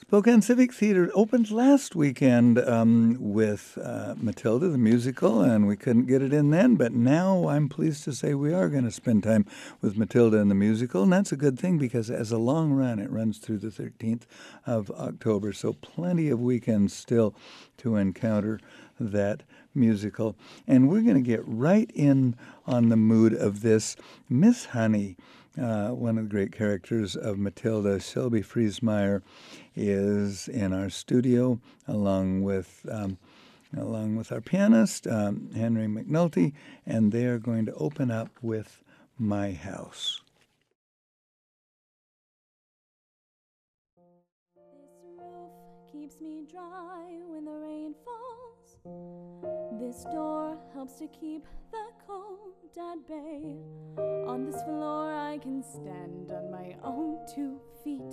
Spokane Civic Theater opened last weekend with Matilda the musical, and we couldn't get it in then, but now I'm pleased to say we are going to spend time with Matilda and the musical, and that's a good thing because as a long run, it runs through the 13th of October, so plenty of weekends still to encounter that musical. And we're going to get right in on the mood of this. Miss Honey, one of the great characters of Matilda, Shelby Friesmeier, is in our studio along with our pianist, Henry McNulty, and they are going to open up with My House. This roof keeps me dry when the rain falls. This door helps to keep the cold at bay. On this floor I can stand on my own 2 feet.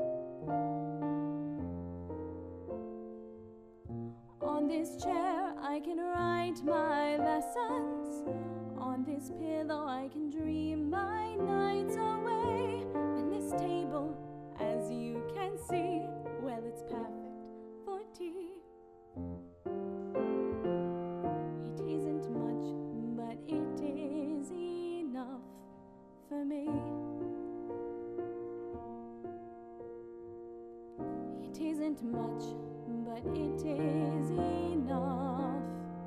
On this chair I can write my lessons. On this pillow I can dream my nights away. And this table, as you can see, well, it's perfect for tea. It isn't much, but it is enough for me. It isn't much, but it is enough.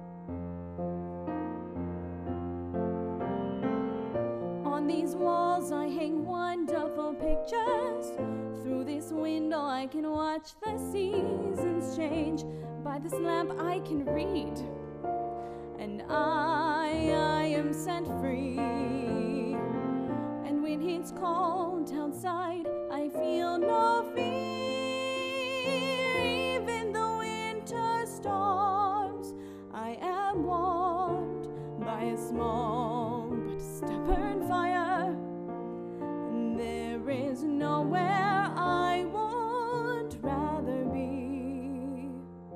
On these walls I hang wonderful pictures. Through this window I can watch the seasons change. By this lamp I can read, and I am set free. And when it's cold outside I feel no fear. Even the winter storms I am warmed by a small but stubborn fire. And there is nowhere I would rather be.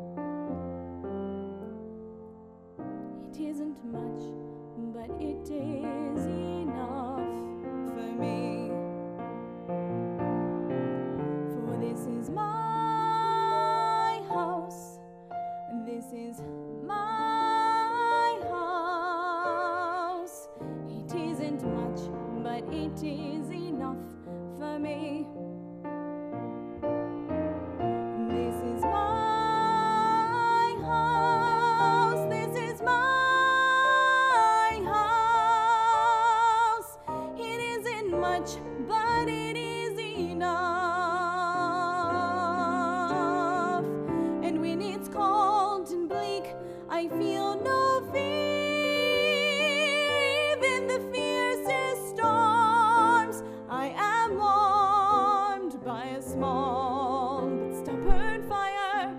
It isn't much, but it is enough for me. For this is my house, and this is my house. It isn't much, but it is enough for me. This is my house, this is my house. It isn't much, but it is enough. And when it's cold and bleak, I feel no fear. Even the fiercest storms, I am warmed by a small but stubborn fire.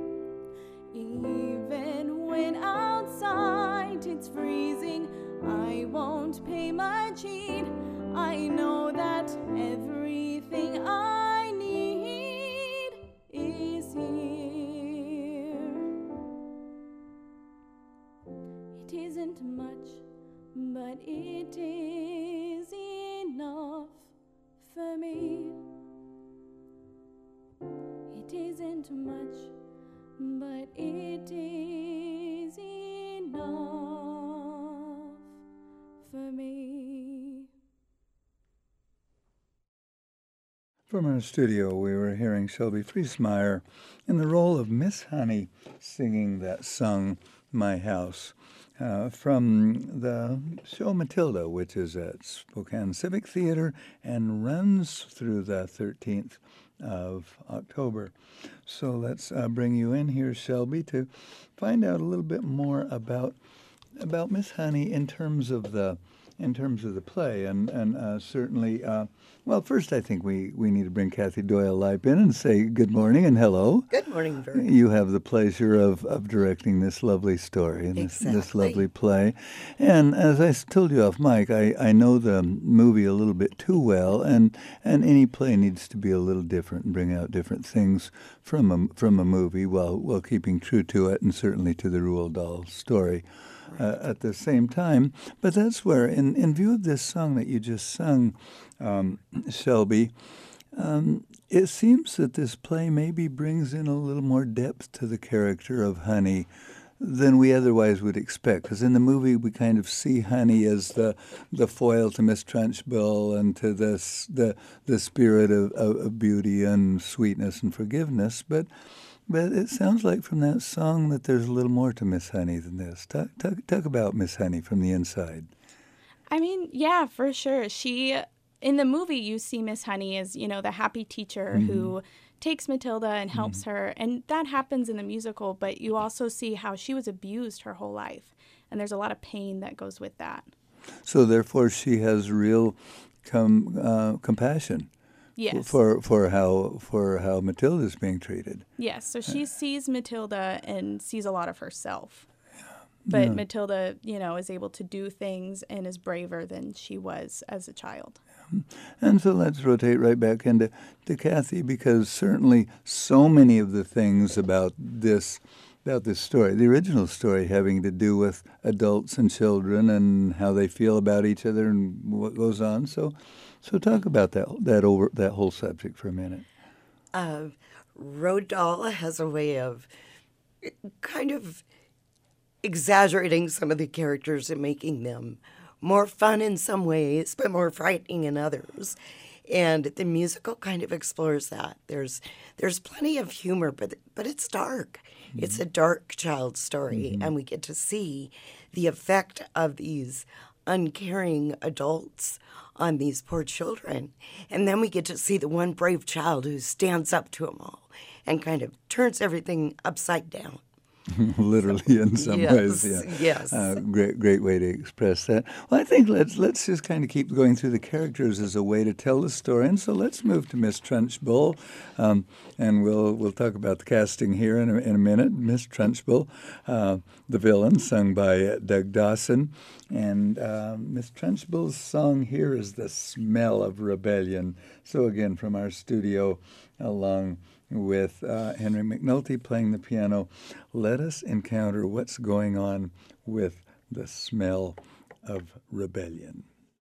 Even when outside it's freezing, I won't pay much heed. I know that everything I need is here. It isn't much, but it is enough for me. It isn't much, but it is enough for me. From our studio, we were hearing Shelby Friesmeier in the role of Miss Honey singing that song, My House, from the show Matilda, which is at Spokane Civic Theater and runs through the 13th of October. So let's bring you in here, Shelby, to find out a little bit more about Miss Honey in terms of the play, and certainly, well, first I think we need to bring Kathy Doyle-Leip in and say good morning and hello. Good morning, Vern. You have the pleasure of directing this lovely story and this lovely play. And as I told you off mic, I know the movie a little bit too well, and any play needs to be a little different and bring out different things from a movie while keeping true to it and certainly to the Roald Dahl story. At the same time. But that's where, in view of this song that you just sung, Shelby, It seems that this play maybe brings in a little more depth to the character of Honey than we otherwise would expect. Because in the movie, we kind of see Honey as the foil to Miss Trunchbull and to the spirit of beauty and sweetness and forgiveness. But it sounds like from that song that there's a little more to Miss Honey than this. Talk about Miss Honey from the inside. I mean, yeah, for sure. In the movie, you see Miss Honey as, the happy teacher who takes Matilda and helps her. And that happens in the musical, but you also see how she was abused her whole life. And there's a lot of pain that goes with that. So therefore, she has real compassion. Yes. For how Matilda's being treated. Yes. So she sees Matilda and sees a lot of herself. But Matilda, is able to do things and is braver than she was as a child. And so let's rotate right back into Kathy, because certainly so many of the things about this story, the original story, having to do with adults and children and how they feel about each other and what goes on. So talk about that whole subject for a minute. Roald Dahl has a way of kind of exaggerating some of the characters and making them more fun in some ways, but more frightening in others. And the musical kind of explores that. There's plenty of humor, but it's dark. Mm-hmm. It's a dark child story, and we get to see the effect of these uncaring adults on these poor children. And then we get to see the one brave child who stands up to them all and kind of turns everything upside down. Literally, in some ways, yeah. Yes. Great way to express that. Well, I think let's just kind of keep going through the characters as a way to tell the story. And so let's move to Miss Trunchbull, and we'll talk about the casting here in a minute. Miss Trunchbull, the villain, sung by Doug Dawson, and Miss Trunchbull's song here is "The Smell of Rebellion." So again, from our studio, along with Henry McNulty playing the piano, let us encounter what's going on with the smell of rebellion.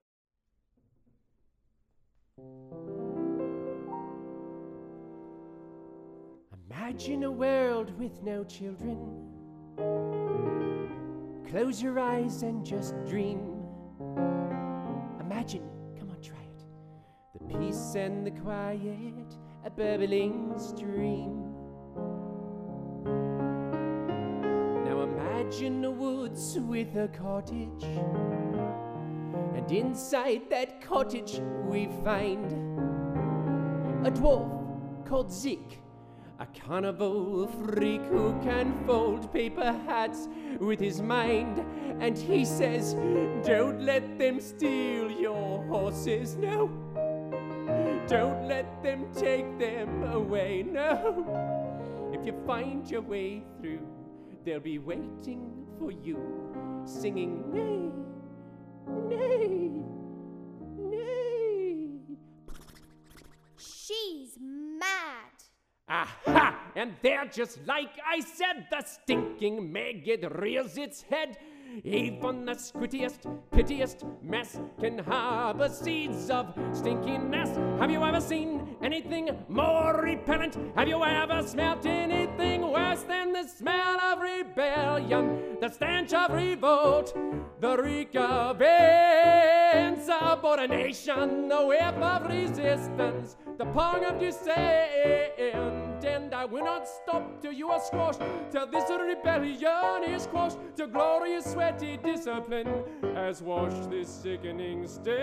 Imagine a world with no children. Close your eyes and just dream. Imagine, come on, try it. The peace and the quiet, a bubbling stream. Now imagine a woods with a cottage, and inside that cottage we find a dwarf called Zeke, a carnival freak who can fold paper hats with his mind. And he says, don't let them steal your horses, no. Don't let them take them away, no. If you find your way through, they'll be waiting for you, singing nay, nay, nay. She's mad. Aha! And there, just like I said, the stinking maggot rears its head. Even the squittiest, pittiest mess can harbor seeds of stinkiness. Have you ever seen anything more repellent? Have you ever smelt anything worse than the smell of rebellion, the stench of revolt, the reek of insubordination, the whip of resistance, the pong of dissent? And I will not stop till you are squashed, till this rebellion is quashed, till glorious sweaty discipline has washed this sickening stench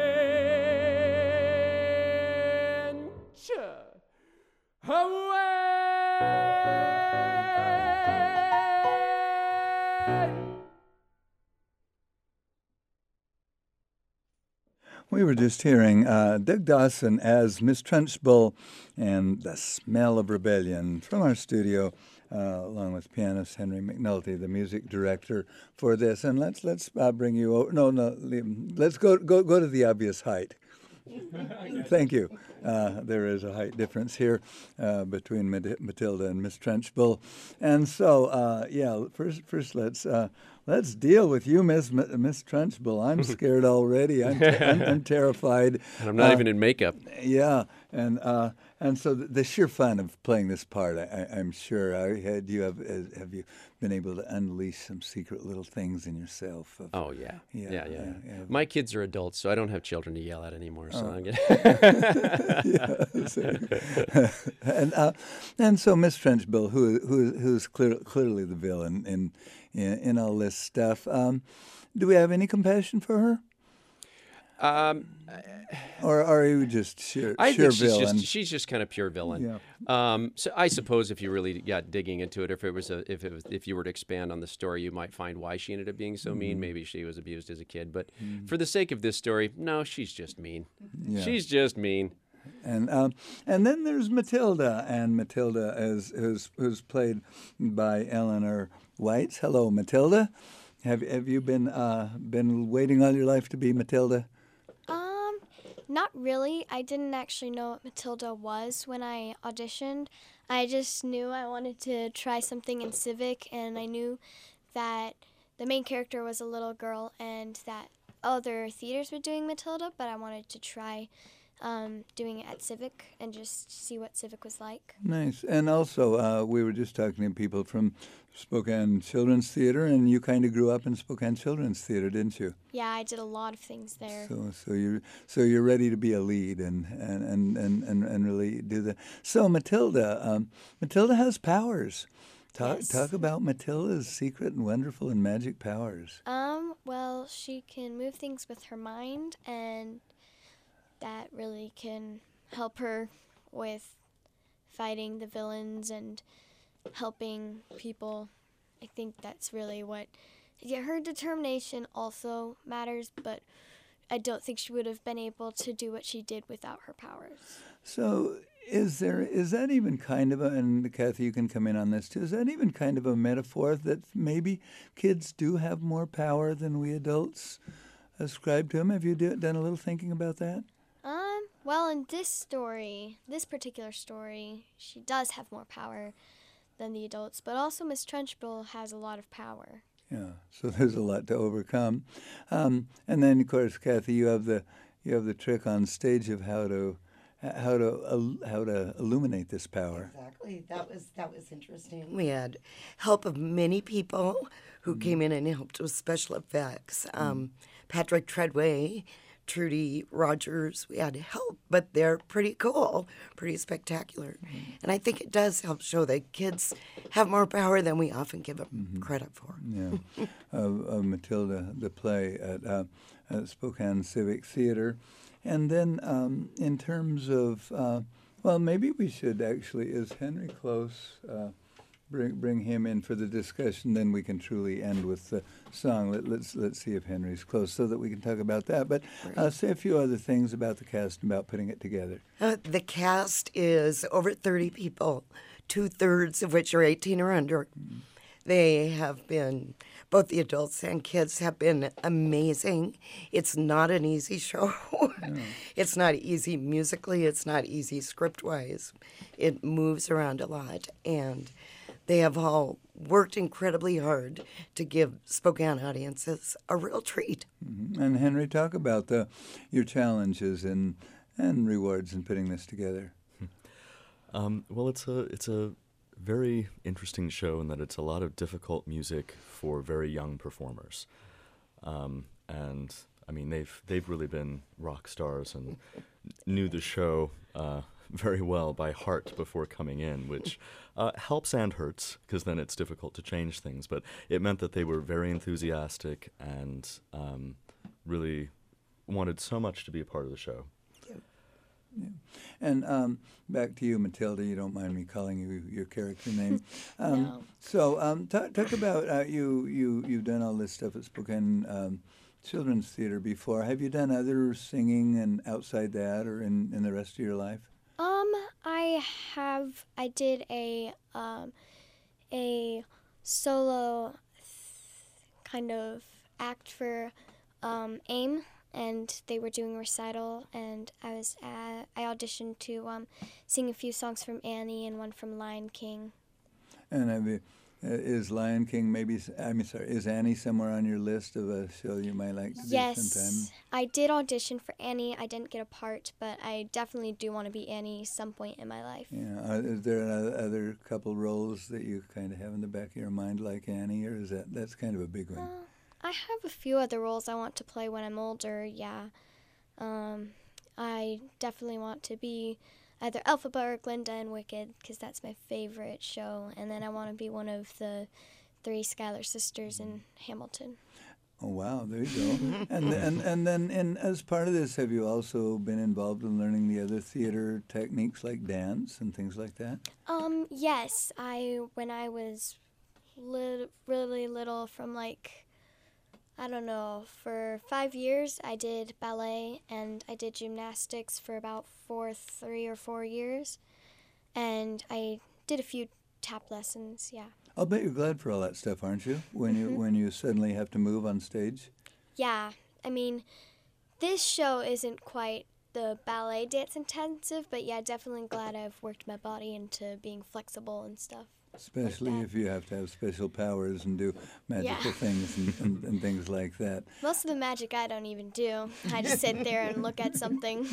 away. We were just hearing Doug Dawson as Miss Trunchbull and The Smell of Rebellion from our studio, along with pianist Henry McNulty, the music director for this. And let's bring you over. No, let's go to the obvious height. Thank you. There is a height difference here between Matilda and Miss Trunchbull. And so, first let's let's deal with you, Miss Trunchbull. I'm scared already. I'm terrified. And I'm not even in makeup. Yeah, and so the sheer fun of playing this part, I'm sure. Have you been able to unleash some secret little things in yourself? Oh yeah. Yeah. My kids are adults, so I don't have children to yell at anymore. So I'm getting and so Miss Trunchbull, who's clearly the villain in all this stuff. Do we have any compassion for her? Or are you just sheer villain? She's just kind of pure villain. Yeah. So I suppose if you really got digging into it, if you were to expand on the story, you might find why she ended up being so mean. Maybe she was abused as a kid, but for the sake of this story, no, she's just mean. Yeah. She's just mean. And then there's Matilda, and Matilda who's played by Eleanor Weitz. Hello, Matilda. Have you been waiting all your life to be Matilda? Not really. I didn't actually know what Matilda was when I auditioned. I just knew I wanted to try something in Civic, and I knew that the main character was a little girl and that other theaters were doing Matilda, but I wanted to try doing it at Civic and just see what Civic was like. Nice. And also, we were just talking to people from Spokane Children's Theater, and you kind of grew up in Spokane Children's Theater, didn't you? Yeah, I did a lot of things there. So you're ready to be a lead and really do that. So Matilda has powers. Talk about Matilda's secret and wonderful and magic powers. Well, she can move things with her mind, and that really can help her with fighting the villains and helping people. I think that's really what... Yeah, her determination also matters, but I don't think she would have been able to do what she did without her powers. So is that even kind of and Kathy, you can come in on this too, is that even kind of a metaphor that maybe kids do have more power than we adults ascribe to them? Have you done a little thinking about that? Well, in this particular story, she does have more power than the adults, but also Miss Trunchbull has a lot of power. Yeah, so there's a lot to overcome, and then of course, Kathy, you have the trick on stage of how to illuminate this power. Exactly, that was interesting. We had help of many people who came in and helped with special effects. Patrick Treadway, Trudy Rogers, we had help, but they're pretty cool, pretty spectacular. And I think it does help show that kids have more power than we often give them credit for. Yeah, Matilda, the play at Spokane Civic Theater. And then in terms of, well, maybe we should actually, is Henry Close, bring him in for the discussion, then we can truly end with the song. Let's see if Henry's close so that we can talk about that. But say a few other things about the cast and about putting it together. The cast is over 30 people, 2/3 of which are 18 or under. They have been, both the adults and kids have been amazing. It's not an easy show. No. It's not easy musically. It's not easy script-wise. It moves around a lot, and they have all worked incredibly hard to give Spokane audiences a real treat. Mm-hmm. And Henry, talk about your challenges and rewards in putting this together. Well, it's a very interesting show in that it's a lot of difficult music for very young performers, and I mean they've really been rock stars and knew the show very well by heart before coming in, which helps and hurts because then it's difficult to change things. But it meant that they were very enthusiastic and really wanted so much to be a part of the show. Yeah. And back to you, Matilda. You don't mind me calling you your character name. No. So talk about you've done all this stuff at Spokane Children's Theater before. Have you done other singing and outside that or in the rest of your life? I have. I did a solo kind of act for AIM. And they were doing recital, and I auditioned to sing a few songs from Annie and one from Lion King. And Is Lion King is Annie somewhere on your list of a show you might like to do sometime? Yes, I did audition for Annie. I didn't get a part, but I definitely do want to be Annie some point in my life. Yeah. Is there other couple roles that you kind of have in the back of your mind like Annie, or is that's kind of a big one? I have a few other roles I want to play when I'm older, yeah. I definitely want to be either Elphaba or Glinda in Wicked, because that's my favorite show. And then I want to be one of the 3 Schuyler sisters in Hamilton. Oh, wow, there you go. and then as part of this, have you also been involved in learning the other theater techniques like dance and things like that? Yes. When I was really little, from I don't know, for 5 years, I did ballet and I did gymnastics for about 3 or 4 years. And I did a few tap lessons, yeah. I'll bet you're glad for all that stuff, aren't you? When you suddenly have to move on stage? Yeah, I mean, this show isn't quite the ballet dance intensive, but yeah, definitely glad I've worked my body into being flexible and stuff. Especially if you have to have special powers and do magical things and things like that. Most of the magic I don't even do. I just sit there and look at something.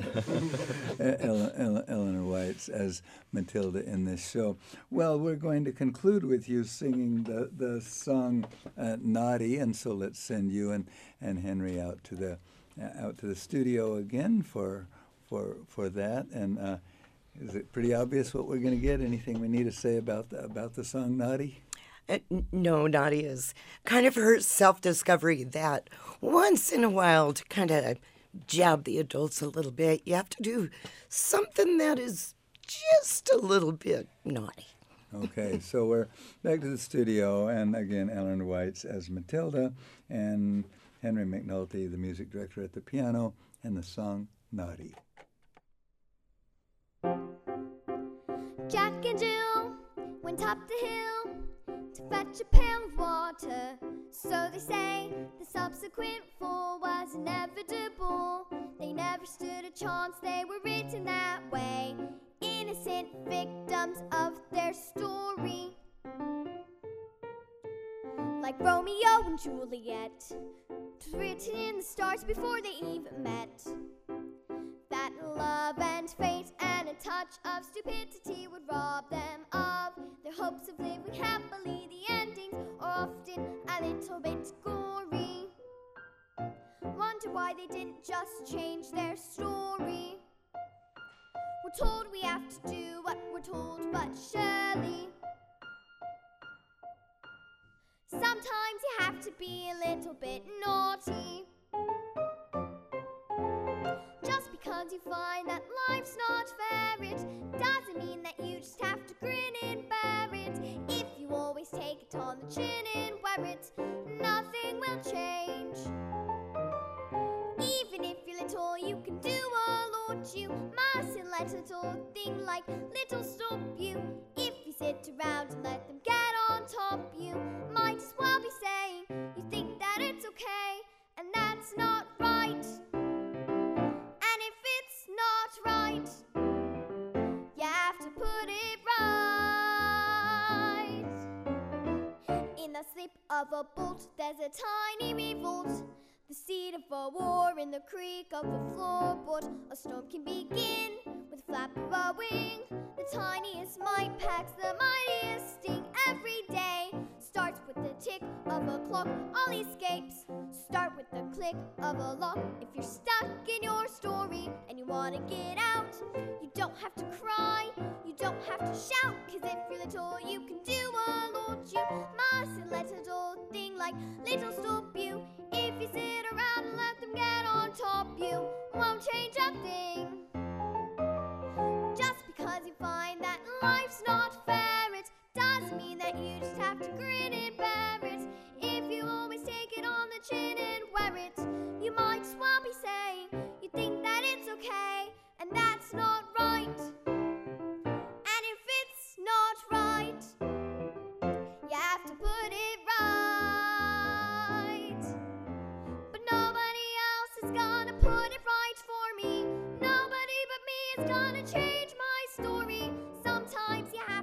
Eleanor Weitz as Matilda in this show. Well, we're going to conclude with you singing the song Naughty, and so let's send you and Henry out to the studio again for that. And is it pretty obvious what we're going to get? Anything we need to say about the song Naughty? No, Naughty is kind of her self-discovery that once in a while, to kind of jab the adults a little bit, you have to do something that is just a little bit naughty. Okay, so we're back to the studio, and again, Eleanor Weitz as Matilda, and Henry McNulty, the music director, at the piano, and the song Naughty. Jack and Jill went up the hill to fetch a pail of water. So they say the subsequent fall was inevitable. They never stood a chance, they were written that way. Innocent victims of their story. Like Romeo and Juliet, it was written in the stars before they even met. That love and fate and a touch of stupidity would rob them of their hopes of living happily. The endings are often a little bit gory. Wonder why they didn't just change their story. We're told we have to do what we're told, but surely sometimes you have to be a little bit naughty. Just because you find that life's not fair, it doesn't mean that you just have to grin and bear it. If you always take it on the chin and wear it, nothing will change. Even if you're little, you can do a lot. You mustn't let a little thing like little stop you. If you sit around and let them get on top, you might as well be saying you think that it's okay, and that's not right. And if it's not right, you have to put it right. In the slip of a bolt, there's a tiny revolt. The seed of a war in the creak of a floorboard. A storm can begin with a flap of a wing. The tiniest mite packs the mightiest sting. Every day starts with the tick of a clock. All escapes start with the click of a lock. If you're stuck in your story and you want to get out, you don't have to cry, you don't have to shout. Cause if you're little, you can do a lot. You mustn't let a dull thing like little stop you. If you sit around and let them get on top, you won't change a thing. Just because you find that life's not fair, it doesn't mean that you just have to grin and bear it. If you always take it on the chin and wear it, you might as well be saying you think that it's okay, and that's not right. And if it's not right, you have to put it right. But nobody else is gonna put it right for me. Nobody but me is gonna change my story. Sometimes you have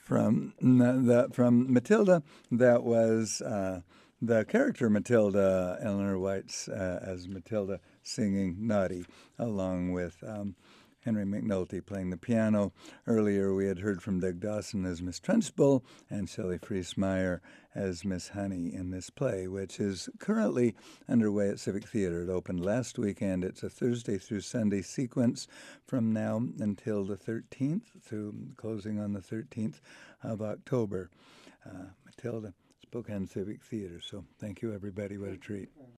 from Matilda. That was the character Matilda, Eleanor White's as Matilda singing Naughty, along with Henry McNulty playing the piano. Earlier we had heard from Doug Dawson as Miss Trunchbull and Shelley Friesmeier as Miss Honey in this play, which is currently underway at Civic Theater. It opened last weekend. It's a Thursday through Sunday sequence from now until the 13th, through closing on the 13th of October. Matilda, Spokane Civic Theater. So thank you, everybody. What a treat.